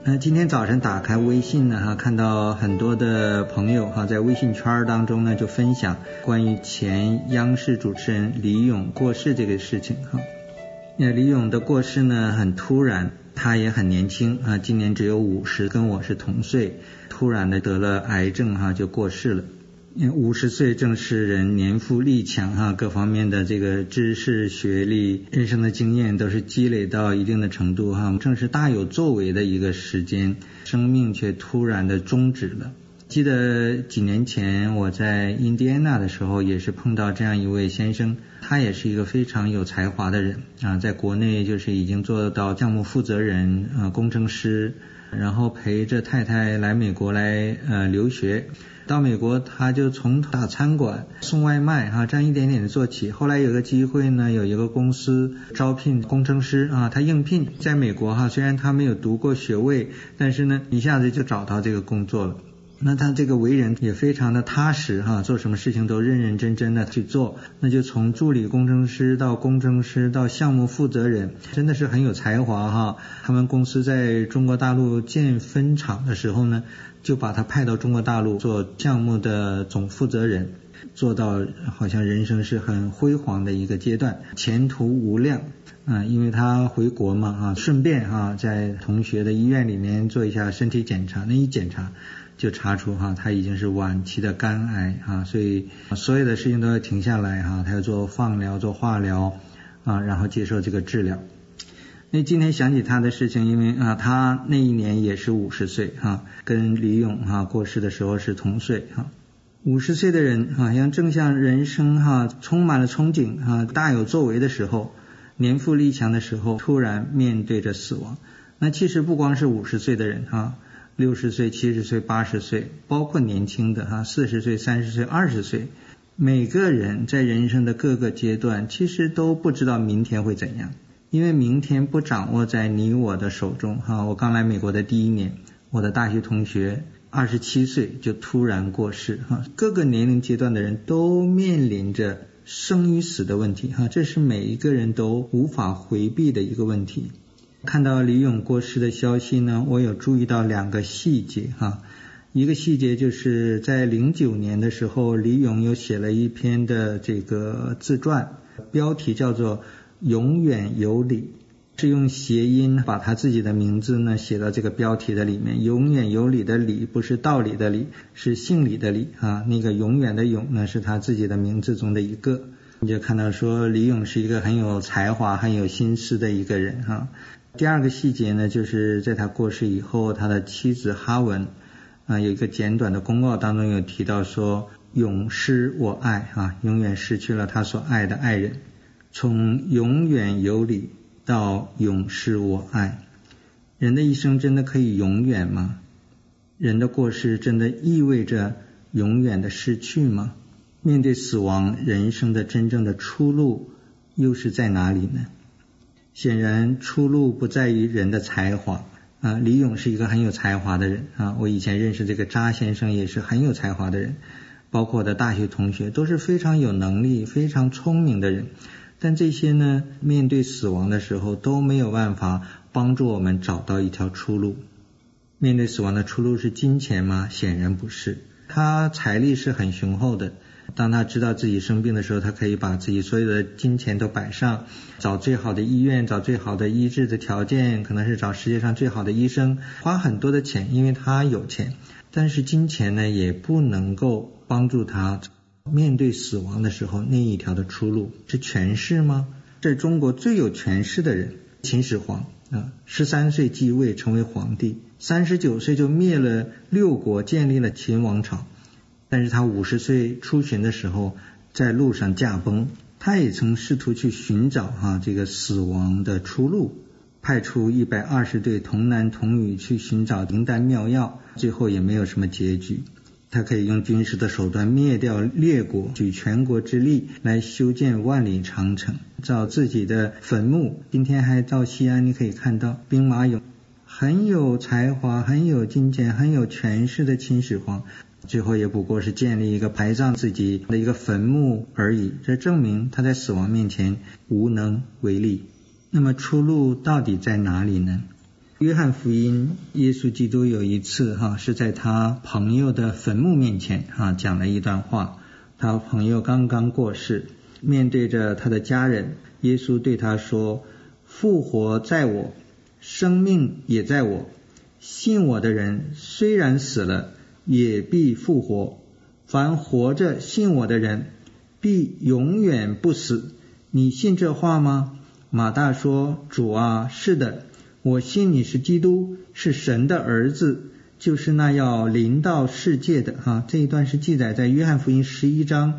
那今天早晨打开微信呢，看到很多的朋友在微信圈当中呢就分享关于前央视主持人李咏过世这个事情。李咏的过世呢很突然，他也很年轻今年只有50，跟我是同岁，突然的得了癌症就过世了。50岁正是人年富力强各方面的这个知识、学历、人生的经验都是积累到一定的程度正是大有作为的一个时间，生命却突然的终止了。记得几年前我在印第安纳的时候也是碰到这样一位先生，他也是一个非常有才华的人在国内就是已经做到项目负责人工程师，然后陪着太太来美国来留学。到美国他就从打餐馆送外卖这样一点点的做起，后来有个机会呢，有一个公司招聘工程师他应聘在美国虽然他没有读过学位，但是呢一下子就找到这个工作了。那他这个为人也非常的踏实做什么事情都认认真真的去做，那就从助理工程师到工程师到项目负责人，真的是很有才华他们公司在中国大陆建分厂的时候呢，就把他派到中国大陆做项目的总负责人，做到好像人生是很辉煌的一个阶段，前途无量因为他回国嘛顺便在同学的医院里面做一下身体检查，那一检查就查出他已经是晚期的肝癌所以所有的事情都要停下来他要做放疗做化疗然后接受这个治疗。那今天想起他的事情，因为他那一年也是50岁跟李咏过世的时候是同岁50岁的人好像正像人生充满了憧憬大有作为的时候，年富力强的时候，突然面对着死亡。那其实不光是50岁的人60岁、70岁、80岁，包括年轻的40岁、30岁、20岁，每个人在人生的各个阶段其实都不知道明天会怎样，因为明天不掌握在你我的手中我刚来美国的第一年，我的大学同学27岁就突然过世各个年龄阶段的人都面临着生与死的问题这是每一个人都无法回避的一个问题。看到李咏过世的消息呢，我有注意到2个细节一个细节就是在09年的时候，李咏又写了一篇的这个自传，标题叫做永远有理，是用谐音把他自己的名字呢写到这个标题的里面。永远有理的理不是道理的理，是姓李的李那个永远的永呢是他自己的名字中的一个。你就看到说李咏是一个很有才华很有心思的一个人第2个细节呢，就是在他过世以后，他的妻子哈文有一个简短的公告当中有提到说，永失我爱永远失去了他所爱的爱人，从永远有理到永失我爱。人的一生真的可以永远吗？人的过世真的意味着永远的失去吗？面对死亡，人生的真正的出路又是在哪里呢？显然出路不在于人的才华李咏是一个很有才华的人我以前认识这个查先生也是很有才华的人，包括我的大学同学都是非常有能力非常聪明的人，但这些呢面对死亡的时候都没有办法帮助我们找到一条出路。面对死亡的出路是金钱吗？显然不是。他财力是很雄厚的，当他知道自己生病的时候，他可以把自己所有的金钱都摆上，找最好的医院，找最好的医治的条件，可能是找世界上最好的医生，花很多的钱，因为他有钱。但是金钱呢也不能够帮助他面对死亡的时候那一条的出路。是权势吗？这中国最有权势的人秦始皇13岁继位成为皇帝，39岁就灭了6国，建立了秦王朝。但是他50岁出巡的时候在路上驾崩，他也曾试图去寻找这个死亡的出路，派出120对童男童女去寻找灵丹妙药，最后也没有什么结局。他可以用军事的手段灭掉列国，举全国之力来修建万里长城，造自己的坟墓。今天还到西安你可以看到兵马俑。很有才华很有金钱很有权势的秦始皇，最后也不过是建立一个埋葬自己的一个坟墓而已，这证明他在死亡面前无能为力。那么出路到底在哪里呢？ 约翰福音，耶稣基督有一次是在他朋友的坟墓面前讲了一段话。他朋友刚刚过世，面对着他的家人，耶稣对他说：复活在我，生命也在我，信我的人虽然死了，也必复活。凡活着信我的人，必永远不死。你信这话吗？马大说：主啊，是的，我信你是基督，是神的儿子，就是那要临到世界的。这一段是记载在约翰福音11章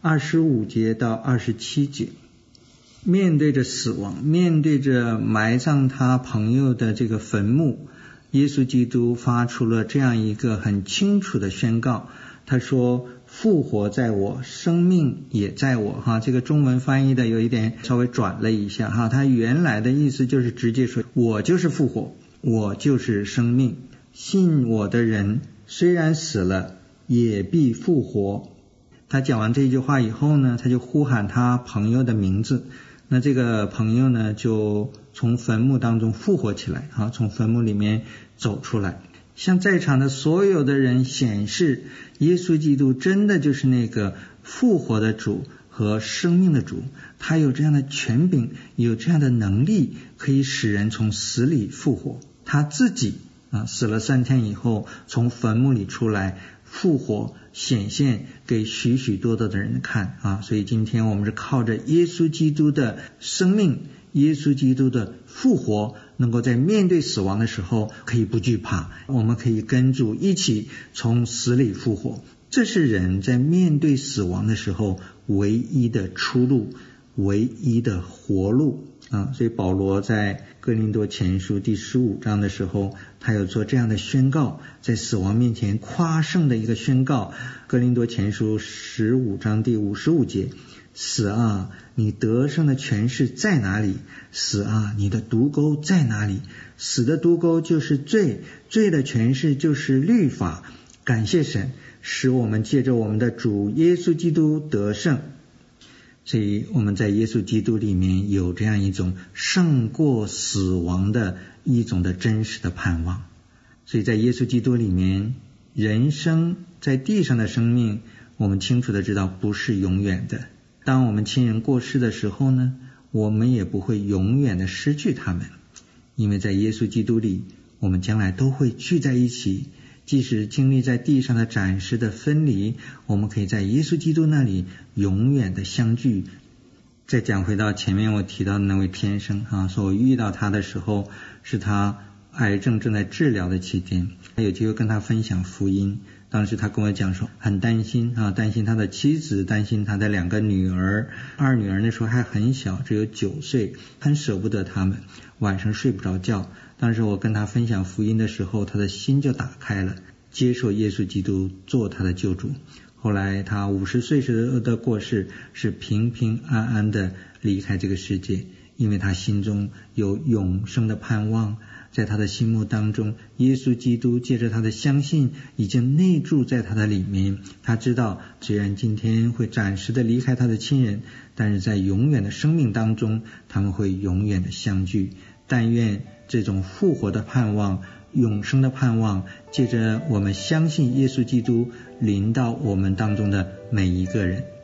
25节到27节。面对着死亡，面对着埋葬他朋友的这个坟墓，耶稣基督发出了这样一个很清楚的宣告。他说：复活在我，生命也在我。这个中文翻译的有一点稍微转了一下。他原来的意思就是直接说，我就是复活，我就是生命，信我的人虽然死了，也必复活。他讲完这句话以后呢，他就呼喊他朋友的名字。那这个朋友呢，就从坟墓当中复活起来，从坟墓里面走出来，向在场的所有的人显示，耶稣基督真的就是那个复活的主和生命的主。他有这样的权柄，有这样的能力，可以使人从死里复活。他自己死了3天以后，从坟墓里出来复活，显现给许许多多的人看所以今天我们是靠着耶稣基督的生命，耶稣基督的复活，能够在面对死亡的时候可以不惧怕，我们可以跟主一起从死里复活。这是人在面对死亡的时候唯一的出路，唯一的活路所以保罗在哥林多前书第15章的时候，他有做这样的宣告，在死亡面前夸胜的一个宣告。哥林多前书15章第55节：死啊，你得胜的权势在哪里？死啊，你的毒钩在哪里？死的毒钩就是罪，罪的权势就是律法。感谢神，使我们借着我们的主耶稣基督得胜。所以我们在耶稣基督里面有这样一种胜过死亡的一种的真实的盼望。所以在耶稣基督里面，人生在地上的生命，我们清楚的知道不是永远的。当我们亲人过世的时候呢，我们也不会永远的失去他们，因为在耶稣基督里，我们将来都会聚在一起。即使经历在地上的暂时的分离，我们可以在耶稣基督那里永远的相聚。再讲回到前面我提到的那位天生说我遇到他的时候，是他癌症正在治疗的期间，还有机会跟他分享福音。当时他跟我讲说很担心担心他的妻子，担心他的2个女儿，二女儿那时候还很小，只有9岁，很舍不得他们，晚上睡不着觉。当时我跟他分享福音的时候，他的心就打开了，接受耶稣基督做他的救主。后来他50岁时的过世，是平平安安的离开这个世界，因为他心中有永生的盼望。在他的心目当中，耶稣基督借着他的相信已经内住在他的里面。他知道虽然今天会暂时的离开他的亲人，但是在永远的生命当中，他们会永远的相聚。但愿这种复活的盼望，永生的盼望，借着我们相信耶稣基督临到我们当中的每一个人。